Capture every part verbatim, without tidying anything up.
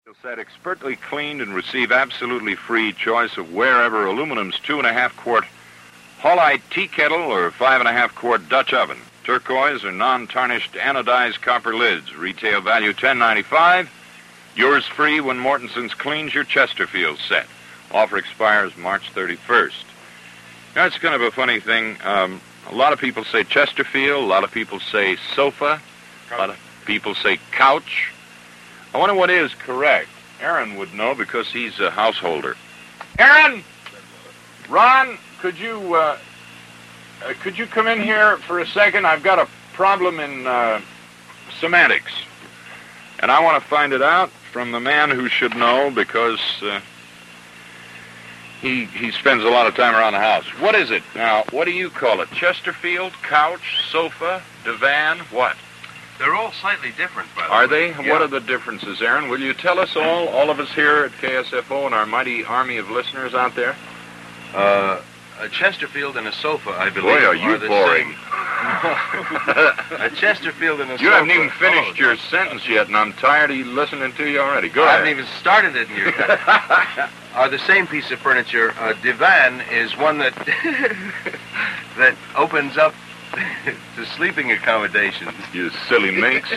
Set expertly cleaned and receive absolutely free choice of wherever aluminum's two and a half quart Haulite tea kettle or five and a half quart Dutch oven. Turquoise or non-tarnished anodized copper lids. Retail value ten ninety-five. Yours free when Mortenson's cleans your Chesterfield set. Offer expires March thirty-first. Now, it's kind of a funny thing. Um, a lot of people say Chesterfield. A lot of people say sofa. A lot of people say couch. I wonder what is correct. Aaron would know because he's a householder. Aaron! Ron, could you, uh, uh, could you come in here for a second? I've got a problem in uh, semantics. And I want to find it out from the man who should know because uh, he, he spends a lot of time around the house. What is it? Now, what do you call it? Chesterfield, couch, sofa, divan, what? They're all slightly different, by the way. Are they? Yeah. What are the differences, Aaron? Will you tell us all, all of us here at K S F O and our mighty army of listeners out there? Uh, a Chesterfield and a sofa, I believe. Boy, are you the boring. Same. A Chesterfield and a You sofa. You haven't even finished oh, your no. sentence yet, and I'm tired of you listening to you already. Go I ahead. haven't even started it, and you're are the same piece of furniture. A divan is one that that opens up to sleeping accommodations. You silly minx.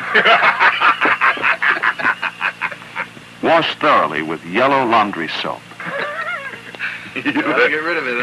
Wash thoroughly with yellow laundry soap. I'll get rid of it,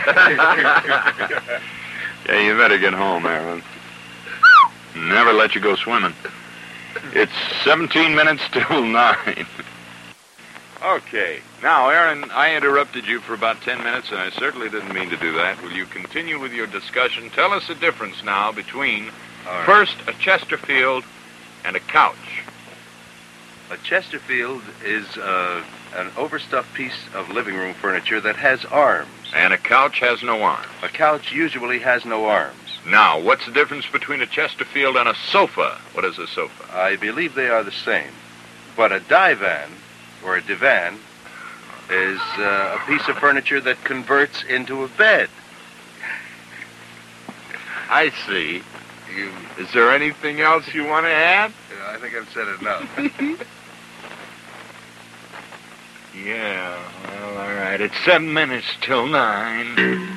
huh? Yeah, you better get home, Aaron. Never let you go swimming. It's seventeen minutes till nine. Okay. Now, Aaron, I interrupted you for about ten minutes, and I certainly didn't mean to do that. Will you continue with your discussion? Tell us the difference now between, All right. first, a Chesterfield and a couch. A Chesterfield is uh, an overstuffed piece of living room furniture that has arms. And a couch has no arms. A couch usually has no arms. Now, what's the difference between a Chesterfield and a sofa? What is a sofa? I believe they are the same. But a divan, or a divan, is uh, a piece of furniture that converts into a bed. I see. You, is there anything else you want to add? Yeah, I think I've said enough. Yeah, well, all right. It's seven minutes till nine.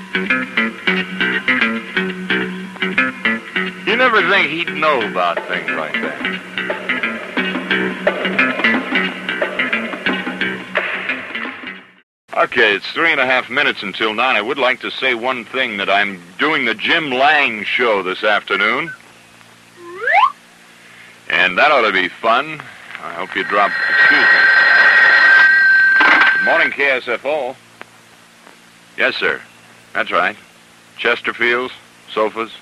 You never think he'd know about things like that. Okay, it's three and a half minutes until nine. I would like to say one thing, that I'm doing the Jim Lang show this afternoon. And that ought to be fun. I hope you drop... Excuse me. Good morning, K S F O. Yes, sir. That's right. Chesterfields, sofas.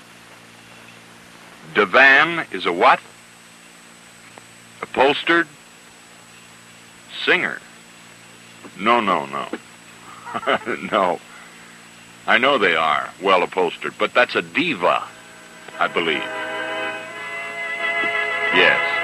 Divan is a what? Upholstered? Singer. No, no, no. No. I know they are well upholstered, but that's a diva, I believe. Yes.